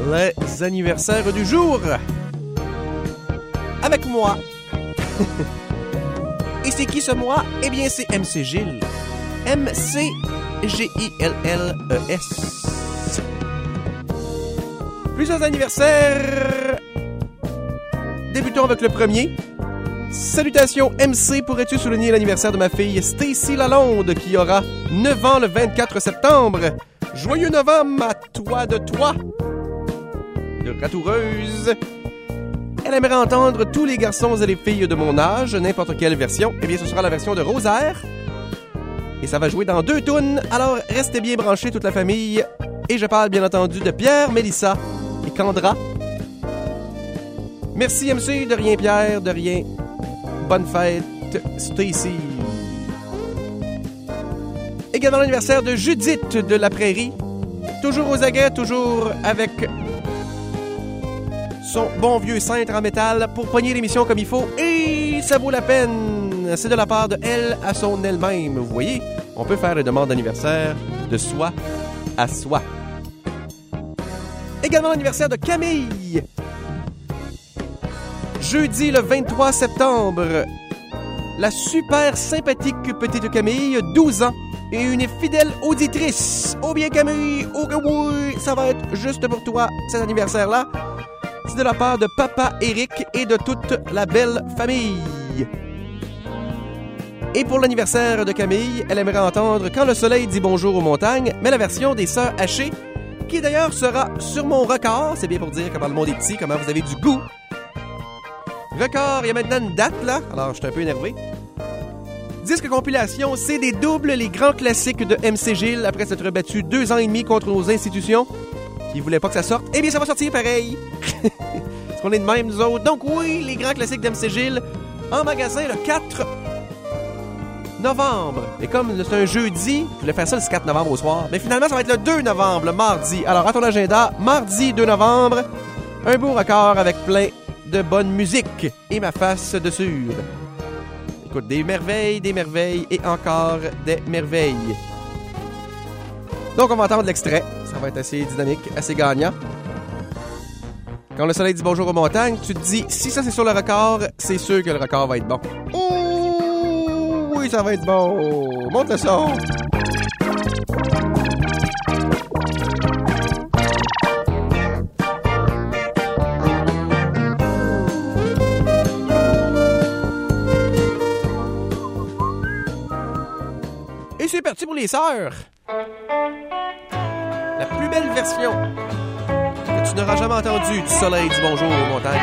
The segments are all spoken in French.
les anniversaires du jour. Avec moi. Et c'est qui ce moi? Eh bien, c'est MC Gilles. M-C-G-I-L-L-E-S. Plusieurs anniversaires. Débutons avec le premier. Salutations MC, pourrais-tu souligner l'anniversaire de ma fille Stacy Lalonde qui aura 9 ans le 24 septembre. Joyeux novembre à toi de toi. De Ratoureuse. Elle aimerait entendre tous les garçons et les filles de mon âge, n'importe quelle version. Eh bien, ce sera la version de Rosaire. Et ça va jouer dans 2 tunes, alors restez bien branchés toute la famille. Et je parle bien entendu de Pierre, Mélissa et Kendra. Merci MC, de rien Pierre, de rien. Bonne fête, Stacy. Également l'anniversaire de Judith de la Prairie. Toujours aux aguets, toujours avec son bon vieux cintre en métal pour pogner l'émission comme il faut. Et ça vaut la peine. C'est de la part de elle à son elle-même. Vous voyez, on peut faire les demandes d'anniversaire de soi à soi. Également l'anniversaire de Camille. Jeudi le 23 septembre. La super sympathique petite Camille, 12 ans. Et une fidèle auditrice. Oh bien Camille, oh que oui, ça va être juste pour toi cet anniversaire-là. C'est de la part de Papa Eric et de toute la belle famille. Et pour l'anniversaire de Camille, elle aimerait entendre Quand le soleil dit bonjour aux montagnes, mais la version des Sœurs Hachées, qui d'ailleurs sera sur mon record. C'est bien pour dire comment le monde est petit, comment vous avez du goût. Record, il y a maintenant une date là, alors je suis un peu énervé. Disque compilation, c'est des doubles, les grands classiques de MC Gilles après s'être battu 2 ans et demi contre nos institutions qui voulaient pas que ça sorte. Eh bien, ça va sortir pareil. Parce qu'on est de même, nous autres. Donc oui, les grands classiques d'MC Gilles en magasin le 4 novembre. Et comme c'est un jeudi, je voulais faire ça le 4 novembre au soir. Mais finalement, ça va être le 2 novembre, le mardi. Alors, à ton agenda, mardi 2 novembre, un beau record avec plein de bonne musique et ma face dessus. Écoute, des merveilles et encore des merveilles. Donc, on va entendre l'extrait. Ça va être assez dynamique, assez gagnant. Quand le soleil dit bonjour aux montagnes, tu te dis, si ça c'est sur le record, c'est sûr que le record va être bon. Oh, oui, ça va être bon. Monte le son. Et c'est parti pour les sœurs. La plus belle version que tu n'auras jamais entendue du soleil dit bonjour aux montagnes.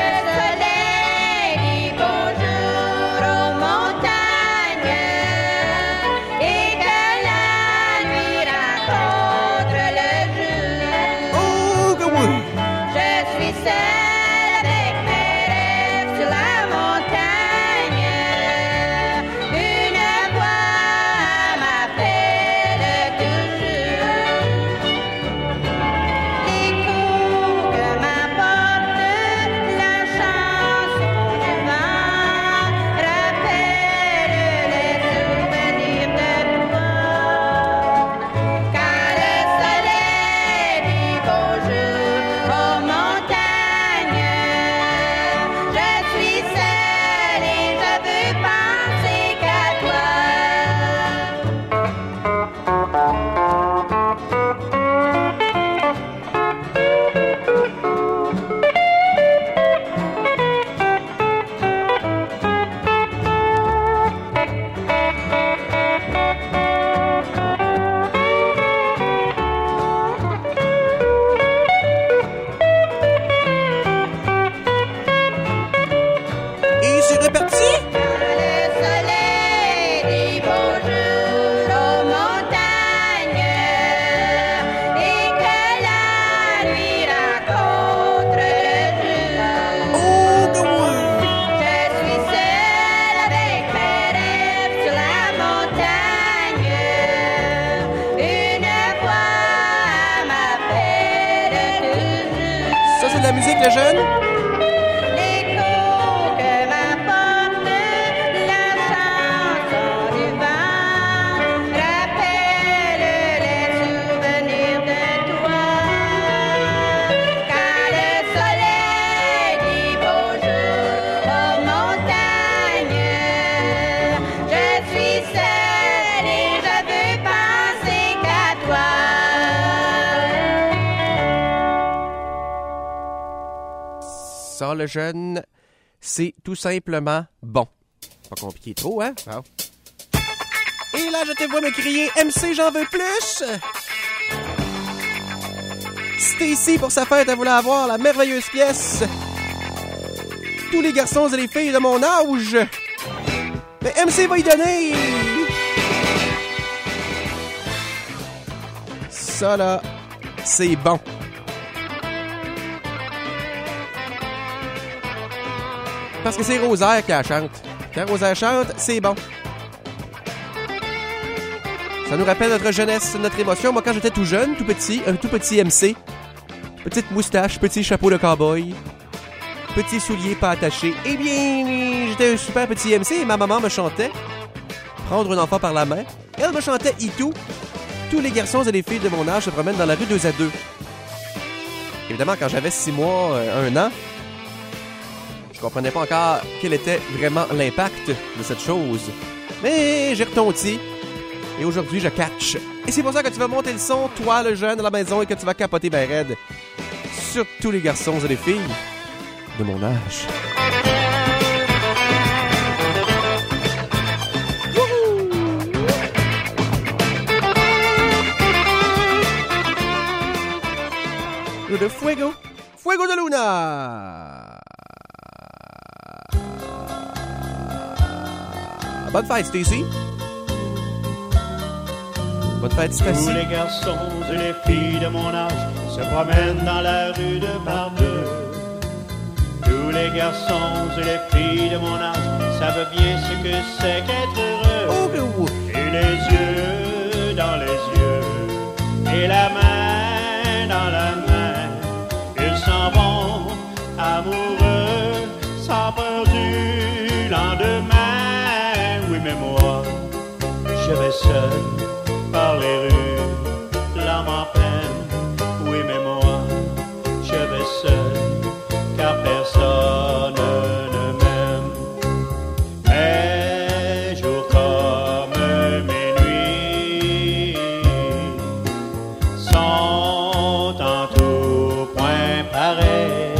La musique, le jeune? ça, le jeune, c'est tout simplement bon. Pas compliqué trop, hein? Bon. Et là, je te vois me crier « MC, j'en veux plus !» Stacy, pour sa fête, elle voulait avoir la merveilleuse pièce « Tous les garçons et les filles de mon âge !» Mais MC va y donner! Ça, là, c'est bon. Parce que c'est Rosaire qui la chante. Quand Rosaire chante, c'est bon. Ça nous rappelle notre jeunesse, notre émotion. Moi, quand j'étais tout jeune, tout petit, un tout petit MC, petite moustache, petit chapeau de cow-boy, petit soulier pas attaché. Eh bien, j'étais un super petit MC et ma maman me chantait Prendre un enfant par la main. Elle me chantait Itou. Tous les garçons et les filles de mon âge se promènent dans la rue 2 à 2. Évidemment, quand j'avais 6 mois, 1 an, je comprenais pas encore quel était vraiment l'impact de cette chose. Mais j'ai retondi. Et aujourd'hui, je catch. Et c'est pour ça que tu vas monter le son, toi, le jeune, à la maison, et que tu vas capoter ben raide. Sur tous les garçons et les filles de mon âge. De Fuego. Fuego de Luna. Bonne fête, Stacy. Bonne fête, Stacy. Tous les garçons et les filles de mon âge se promènent dans la rue de par deux. Tous les garçons et les filles de mon âge savent bien ce que c'est qu'être heureux. Oh. Et les yeux dans les yeux et la main dans la main. Ils s'en vont amoureux sans peur du lendemain. Oui, mais moi, je vais seul par les rues, l'âme en peine. Oui, mais moi, je vais seul, car personne ne m'aime. Mes jours comme mes nuits sont en tout point pareils,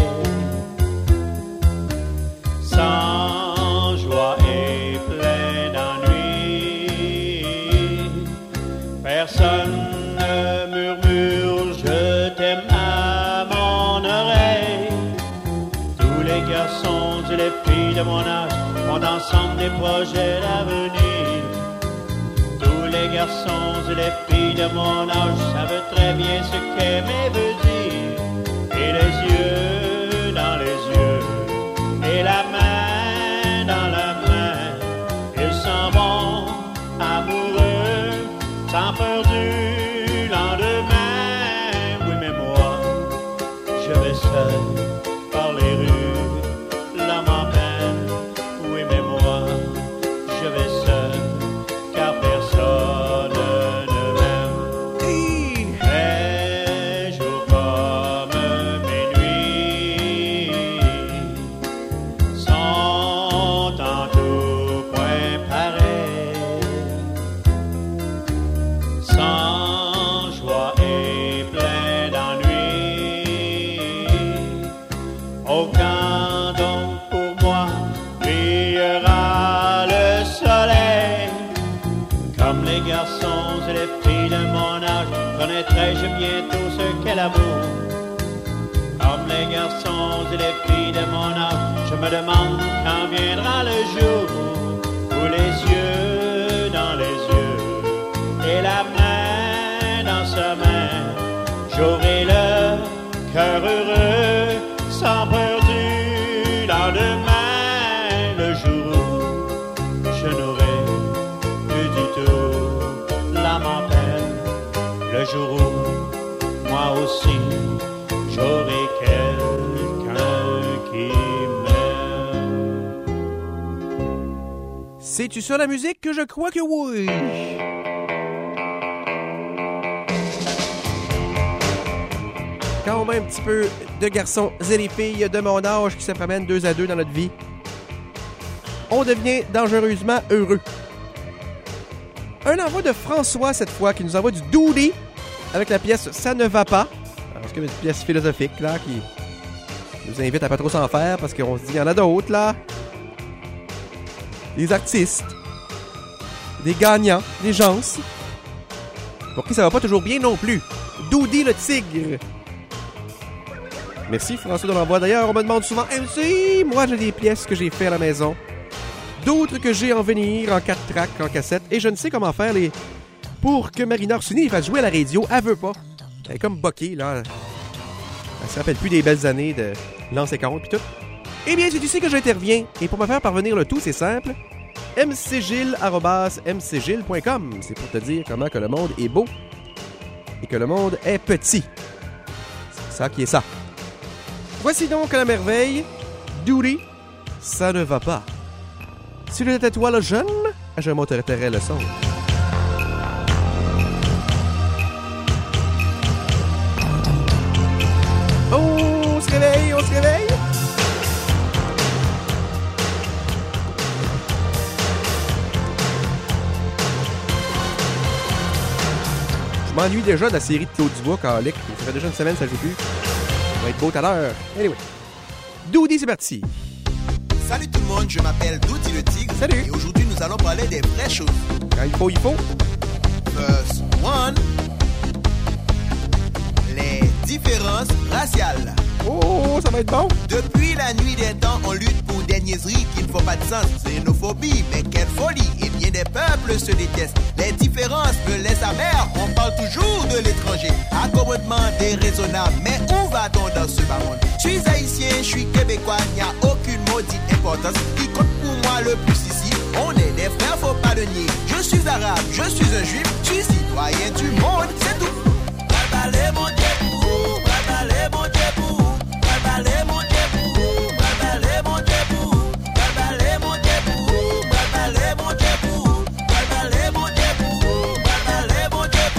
sans joie et plein d'ennui. Personne ne murmure je t'aime à mon oreille. Tous les garçons et les filles de mon âge ont ensemble des projets d'avenir. Tous les garçons et les filles de mon âge savent très bien ce qu'aimer veut dire. Et les yeux dans les yeux et la main dans la main, ils s'en vont amoureux sans peur du lendemain. Oui, mais moi, je vais seul par les rues, l'âme en peine. Oui, mais moi, je vais seul, car personne ne m'aime. Mes jours comme mes nuits sont en tout point pareils, sans joie et plein d'ennui. Oh, quand donc pour moi brillera le soleil, comme les garçons et les filles de mon âge, connaîtrai-je bientôt ce qu'est l'amour. Comme les garçons et les filles de mon âge, je me demande quand viendra le jour où les yeux dans les yeux et la main dans sa main, j'aurai le cœur heureux sans peur du lendemain. Le jour où je n'aurai plus du tout l'âme en peine. Le jour où moi aussi j'aurai quelqu'un qui m'aime. C'est-tu ça la musique? Que je crois que oui. Quand on met un petit peu de garçons et les filles de mon âge qui se promènent 2 à 2 dans notre vie, on devient dangereusement heureux. Un envoi de François cette fois qui nous envoie du Doody avec la pièce Ça ne va pas. Alors, c'est comme une pièce philosophique là qui Je vous invite à pas trop s'en faire parce qu'on se dit, il y en a d'autres, là. Des artistes. Des gagnants. Des gens. Pour qui ça va pas toujours bien non plus. Doody le tigre. Merci François de l'envoi. D'ailleurs, on me demande souvent, MC, moi j'ai des pièces que j'ai fait à la maison. D'autres que j'ai en venir, en 4 tracks, en cassette. Et je ne sais comment faire pour que Marina Orsini fasse jouer à la radio. Elle veut pas. Elle est comme boquée, là. Elle se rappelle plus des belles années de lancer compte pis tout. Eh bien, c'est ici que j'interviens. Et pour me faire parvenir le tout, c'est simple. mcgilles@mcgilles.com. C'est pour te dire comment que le monde est beau et que le monde est petit. C'est ça qui est ça. Voici donc la merveille. Doody, ça ne va pas. Si j'étais toi le jeune, je monterais le son. Oh, on se réveille, on se réveille. Je m'ennuie déjà de la série de Claude Dubois, Calic. Ça fait déjà une semaine, ça joue plus. Ça va être beau tout à l'heure. Anyway. Doody, c'est parti. Salut tout le monde, je m'appelle Doody le Tigre. Salut. Et aujourd'hui, nous allons parler des vraies choses. Quand il faut, il faut. First one. Les différences raciales. Oh, ça va être bon. Depuis la nuit des temps, on lutte pour des niaiseries qui ne font pas de sens. Xénophobie, mais quelle folie. Et bien des peuples se détestent. Les différences me laissent amer. On parle toujours de l'étranger. Accommodement déraisonnable. Mais où va-t-on dans ce bas monde? Je suis haïtien, je suis québécois. Il n'y a aucune maudite importance. Qui compte pour moi le plus ici? On est des frères, faut pas le nier. Je suis arabe, je suis un juif. Je suis citoyen du monde, c'est tout. Babalé mon Dieu pour, babalé mon Dieu pour. Babalé mon Dieu pour, babalé mon Dieu pour. Babalé mon Dieu pour, babalé mon Dieu pour. Babalé mon Dieu pour, babalé mon Dieu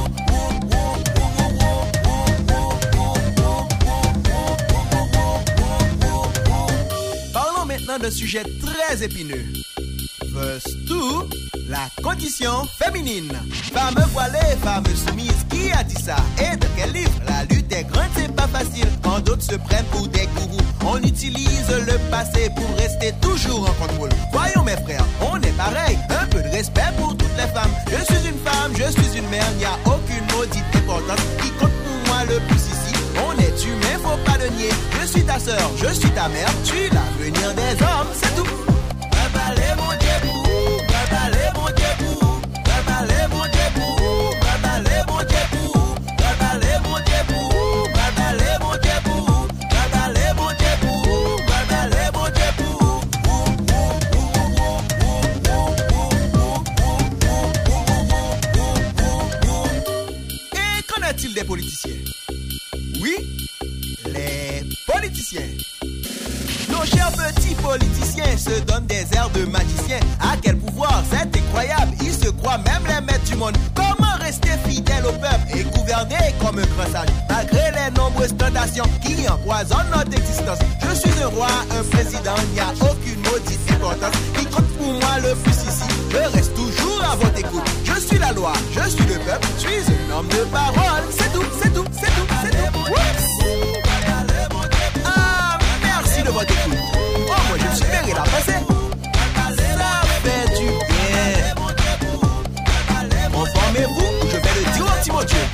pour. Parlons maintenant d'un sujet très épineux. Verse 2, la condition féminine. Femme voilée, femme soumise, qui a dit ça? Et de quel livre? La lutte est grande, c'est pas facile. Quand d'autres se prennent pour des gourous, on utilise le passé pour rester toujours en contrôle. Voyons mes frères, on est pareil. Un peu de respect pour toutes les femmes. Je suis une femme, je suis une mère. Il n'y a aucune maudite importance qui compte pour moi le plus ici. On est humain, faut pas le nier. Je suis ta sœur, je suis ta mère. Tu es l'avenir des hommes, c'est tout. Babalé mon Dieu pour, babalé mon Dieu pour, babalé mon Dieu pour, babalé mon Dieu pour, babalé mon Dieu pour, babalé mon Dieu pour, babalé mon Dieu pour, babalé mon Dieu pour. Et qu'en a-t-il des politiciens? Oui, les politiciens. Nos chers petits politiciens se donnent des airs de magiciens. À quel pouvoir, c'est incroyable. Ils se croient même les maîtres du monde. Comment rester fidèle au peuple et gouverner comme un grand sage, malgré les nombreuses tentations qui empoisonnent notre existence? Je suis un roi, un président, il n'y a aucune maudite importance qui compte pour moi le plus ici. Je reste toujours à votre écoute. Je suis la loi, je suis le peuple, je suis un homme de parole. C'est tout, c'est tout, c'est tout, c'est tout. Merci de votre écoute. Oh, moi je me suis mérité la pensée. Ça fait du bien. Conformez-vous, je vais le dire au petit mon Dieu.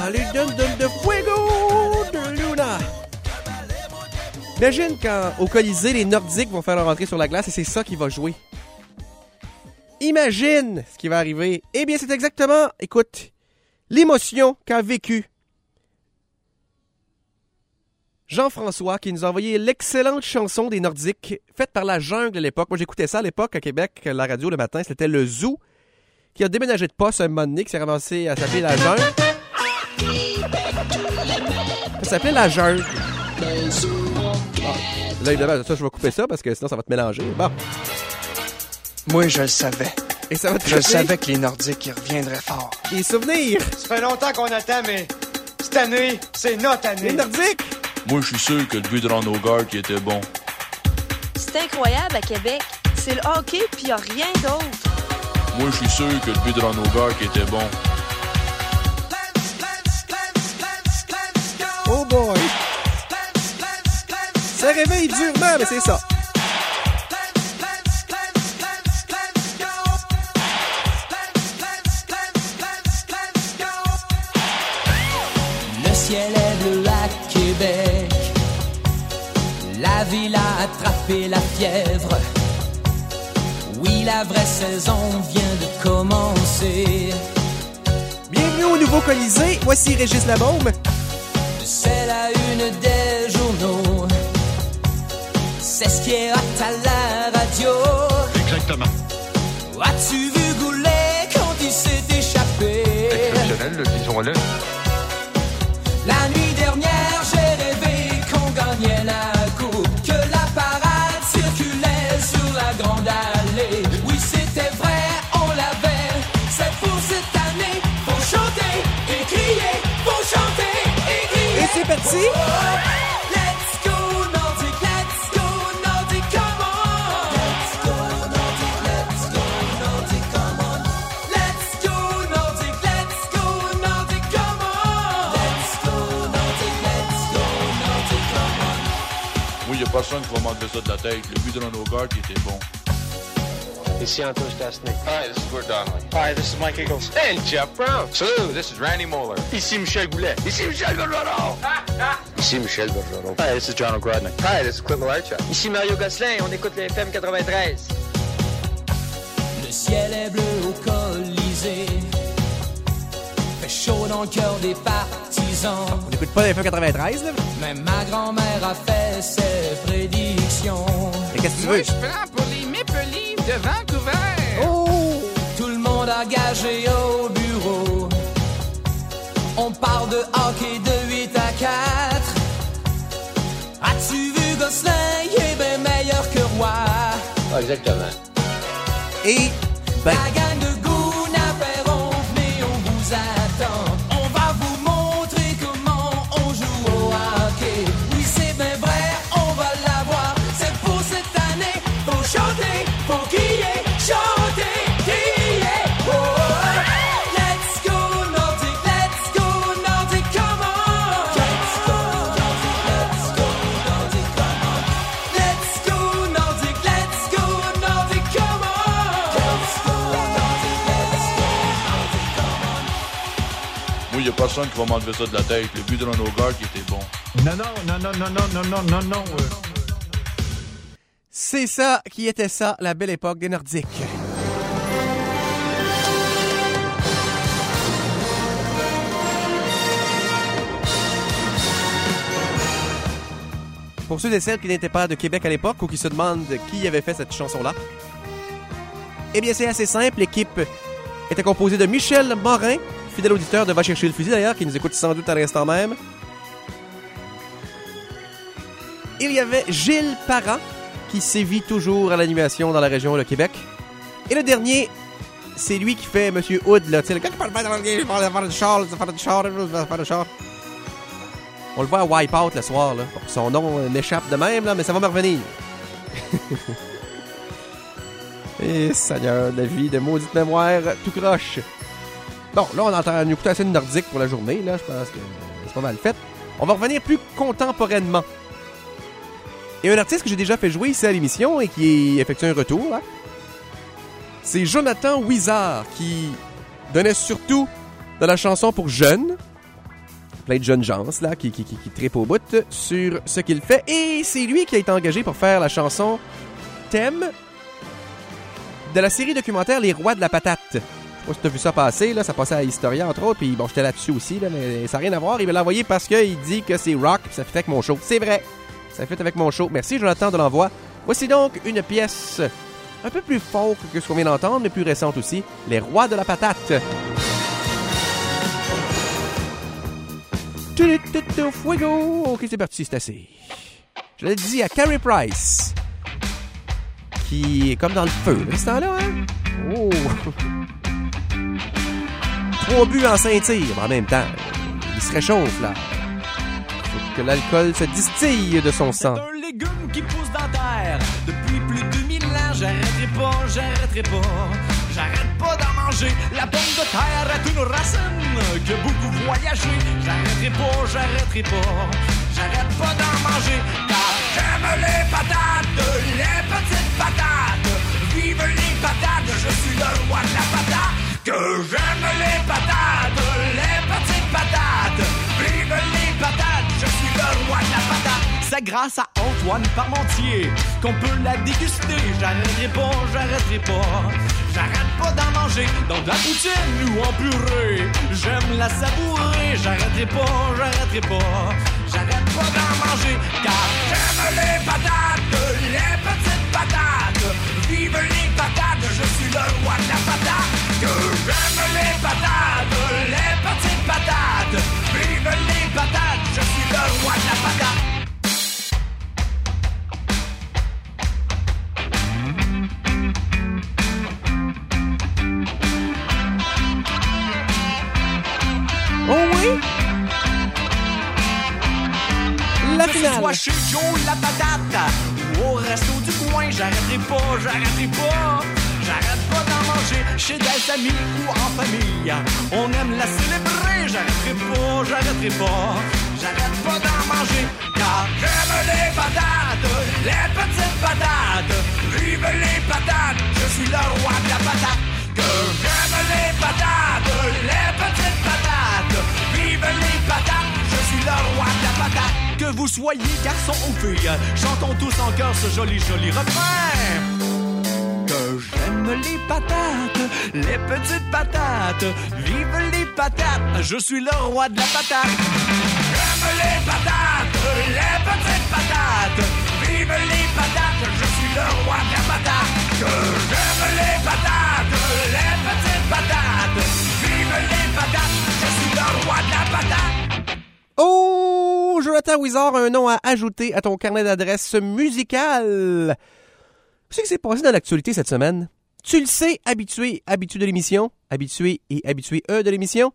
La lune de fuego de Luna. Imagine quand, au Colisée, les Nordiques vont faire leur entrée sur la glace et c'est ça qui va jouer. Imagine ce qui va arriver. Eh bien, c'est exactement, écoute, l'émotion qu'a vécu Jean-François qui nous a envoyé l'excellente chanson des Nordiques faite par La Jungle à l'époque. Moi, j'écoutais ça à l'époque à Québec, la radio le matin. C'était le Zoo qui a déménagé de poste un moment donné, qui s'est ramassé à s'appeler La Jungle. Ça s'appelait La Jungle. Là, évidemment, ça, je vais couper ça parce que sinon, ça va te mélanger. Bon. Moi, je le savais. Et ça va te Je savais que les Nordiques, ils reviendraient fort. Des souvenirs. Ça fait longtemps qu'on attend, mais cette année, c'est notre année. Les Nordiques. Moi, je suis sûr que le but de Ranogard qui était bon. C'est incroyable à Québec. C'est le hockey, puis il a rien d'autre. Moi, je suis sûr que le but de Ranogard qui était bon. Oh boy. Ça réveille durement, mais c'est ça. Le ciel est bleu à Québec. La ville a attrapé la fièvre. Oui, la vraie saison vient de commencer. Bienvenue au nouveau Colisée. Voici Régis Labaume. C'est la une des journaux. C'est ce qui est hot à la radio. Exactement. As-tu vu Goulet quand il s'est échappé? Exceptionnel, disons-le. La nuit dernière, j'ai rêvé qu'on gagnait la coupe, que la parade circulait sur la grande allée. Oui, c'était vrai, on l'avait. C'est pour cette année, faut chanter et crier, faut chanter et crier. Et c'est parti. Let's go Nordique, let's go Nordique, come on. Let's go Nordique, let's go Nordique, come on. Let's go Nordique, let's go Nordique, come on. Let's go Nordique, let's go Nordique, come on. Moi, il n'y a personne qui va m'enlever ça de la tête. Le but de Ranogard qui était bon. Ici Antoine Stastny. Hi, this is Gord Donnelly. Hi, this is Mike Eagles. And Jeff Brown. Salut, this is Randy Moeller. Ici Michel Goulet. Ici Michel Bergeron. Ici Michel Bergeron. Hi, this is John O'Grodnick. Hi, this is Clint Malarchuk. Ici Mario Gosselin, on écoute le FM 93. Le ciel est bleu au Colisée. Fait chaud dans le cœur des partisans. On n'écoute pas les FM93, là. Même ma grand-mère a fait ses prédictions. Mais qu'est-ce que tu veux? prends pour les Maple Leafs de Vancouver. Oh! Tout le monde a gagé au bureau. On parle de hockey de 8 à 4. As-tu vu Gosselin? Il est bien meilleur que Roy. Ah, exactement. Et, ben, La gang de Gounaperon, venez, on vous attend. On va vous montrer comment on joue au hockey. Oui, c'est bien vrai, on va l'avoir. C'est pour cette année, faut chanter, faut crier, chanter, crier. Oh, let's go Nordique, come on. Let's go Nordique, come on. Let's go Nordique, come on. Let's go Nordique, come on. Moi, il n'y a personne qui va m'enlever ça de la tête. Le but de Ranogard qui était bon. Non. c'est ça qui était ça, la belle époque des Nordiques. Pour ceux et celles qui n'étaient pas de Québec à l'époque ou qui se demandent qui avait fait cette chanson-là, eh bien, c'est assez simple. L'équipe était composée de Michel Morin, fidèle auditeur de Va chercher le fusil d'ailleurs, qui nous écoute sans doute à l'instant même. Il y avait Gilles Parent, qui sévit toujours à l'animation dans la région de Québec. Et le dernier, c'est lui qui fait Monsieur Hood, là. Tu sais, le gars qui parle de char. On le voit à Wipeout le soir, là. Bon, son nom m'échappe de même, là, mais ça va me revenir. Et Seigneur de la vie, de maudite mémoire, tout croche. Bon, là, on entend une écouter assez de nordique pour la journée, là. Je pense que c'est pas mal fait. On va revenir plus contemporainement. Et un artiste que j'ai déjà fait jouer ici à l'émission et qui effectue un retour, hein, c'est Jonathan Huizard, qui donnait surtout de la chanson pour jeunes, plein de jeunes gens là, qui trippent au bout sur ce qu'il fait. Et c'est lui qui a été engagé pour faire la chanson thème de la série documentaire Les Rois de la Patate. Je sais pas si t'as vu ça passer, là, ça passait à Historia entre autres, puis bon, j'étais là-dessus aussi, là, mais ça n'a rien à voir. Il me l'a envoyé parce qu'il dit que c'est rock, puis ça fait avec mon show. C'est vrai, ça fait avec mon show. Merci Jonathan de l'envoi. Voici donc une pièce un peu plus folk que ce qu'on vient d'entendre, mais plus récente aussi, Les Rois de la Patate. Fuego! Ok, c'est parti, c'est assez. Je l'ai dit à Carey Price, qui est comme dans le feu, là, ce temps-là, hein? Oh! 3 buts en scintille, en même temps. Il se réchauffe, là. Faut que l'alcool se distille de son sang. C'est un légume qui pousse dans terre. Depuis plus de 2000 ans, j'arrêterai pas. J'arrête pas d'en manger. La pomme de terre est une racine que beaucoup voyagé. J'arrête pas d'en manger. Car j'aime les patates, les petites patates. Vive les patates, je suis le roi de la patate. Que j'aime les patates, les petites patates. Vive les patates, je suis le roi de la patate. C'est grâce à Antoine Parmentier qu'on peut la déguster. J'arrête pas d'en manger dans de la poutine ou en purée. J'aime la savourer. J'arrête pas d'en manger. Car j'aime les patates, les petites patates. Vive les patates, je suis le roi de la patate. Que j'aime les patates, les petites patates. Vive les patates, je suis le roi de la patate. Oh oui? La finale. Que ce soit chez Joe la patate ou au resto du coin, j'arrêterai pas d'en manger chez des amis ou en famille. On aime la célébrer, j'arrête pas d'en manger. Car j'aime les patates, les petites patates. Vive les patates, je suis le roi de la patate. Que j'aime les patates, les petites patates. Vive les patates, je suis le roi de la patate. Que vous soyez garçon ou fille, chantons tous en chœur ce joli refrain. Que j'aime les patates, les petites patates. Vive les patates, je suis le roi de la patate. J'aime les patates, les petites patates. Vive les patates, je suis le roi de la patate. Que j'aime les patates, les petites patates. Vive les patates, je suis le roi de la patate. Oh, Jonathan Wizard, un nom à ajouter à ton carnet d'adresses musical. Qu'est-ce qui s'est passé dans l'actualité cette semaine? Tu le sais, habitué de l'émission, habitué de l'émission.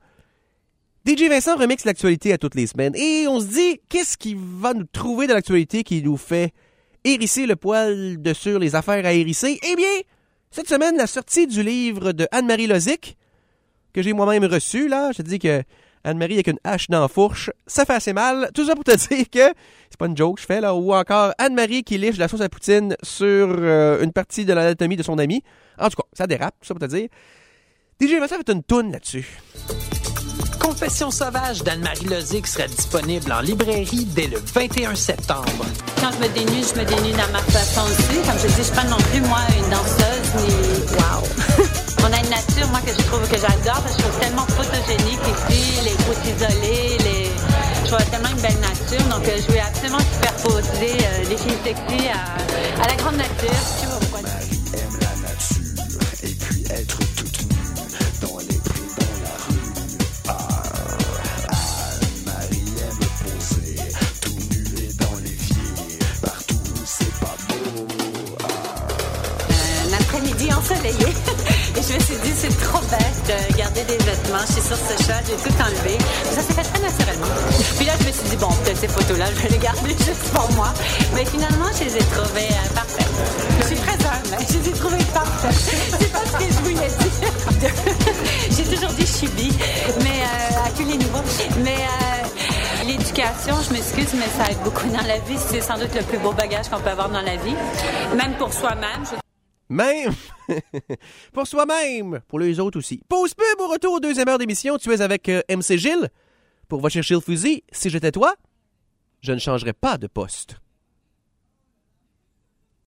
DJ Vincent remixe l'actualité à toutes les semaines. Et on se dit, qu'est-ce qu'il va nous trouver dans l'actualité qui nous fait hérisser le poil de sur les affaires à hérisser? Eh bien, cette semaine, la sortie du livre de Anne-Marie Lozic, que j'ai moi-même reçu, là. Je te dis que Anne-Marie avec une hache dans la fourche, ça fait assez mal. Tout ça pour te dire que c'est pas une joke que je fais, là. Ou encore Anne-Marie qui liche de la sauce à poutine sur une partie de l'anatomie de son ami. En tout cas, ça dérape, tout ça pour te dire. DJ Vincent fait une toune là-dessus. Confession sauvage d'Anne-Marie Lozic sera disponible en librairie dès le 21 septembre. Quand je me dénude dans ma façon aussi. Comme je dis, je suis pas non plus, moi, une danseuse, ni... Wow! On a une nature, moi, que je trouve que j'adore, parce que je trouve tellement photogénique ici, les routes isolées, je vois tellement une belle nature, donc je vais absolument superposer les filles sexy à la grande nature. Je sais pas pourquoi. Anne-Marie aime la nature, et puis être toute nue dans les prés, dans la rue. Anne-Marie aime poser, tout nu et dans l'évier, partout où c'est pas beau. Un après-midi ensoleillé. Et je me suis dit, c'est trop bête de garder des vêtements. Je suis sur ce chat, j'ai tout enlevé. Ça s'est fait très naturellement. Puis là, je me suis dit, bon, peut-être ces photos-là, je vais les garder juste pour moi. Mais finalement, je les ai trouvées parfaites. Je suis très humble, je les ai trouvées parfaites. C'est pas ce que je voulais dire. J'ai toujours dit chibi, mais à tous les niveaux. Mais l'éducation, je m'excuse, mais ça aide beaucoup dans la vie. C'est sans doute le plus beau bagage qu'on peut avoir dans la vie. Même pour soi-même. Même pour soi-même, pour les autres aussi. Pause pub, au retour aux 2e heure d'émission, tu es avec MC Gilles pour Va chercher le fusil, si j'étais toi, je ne changerais pas de poste.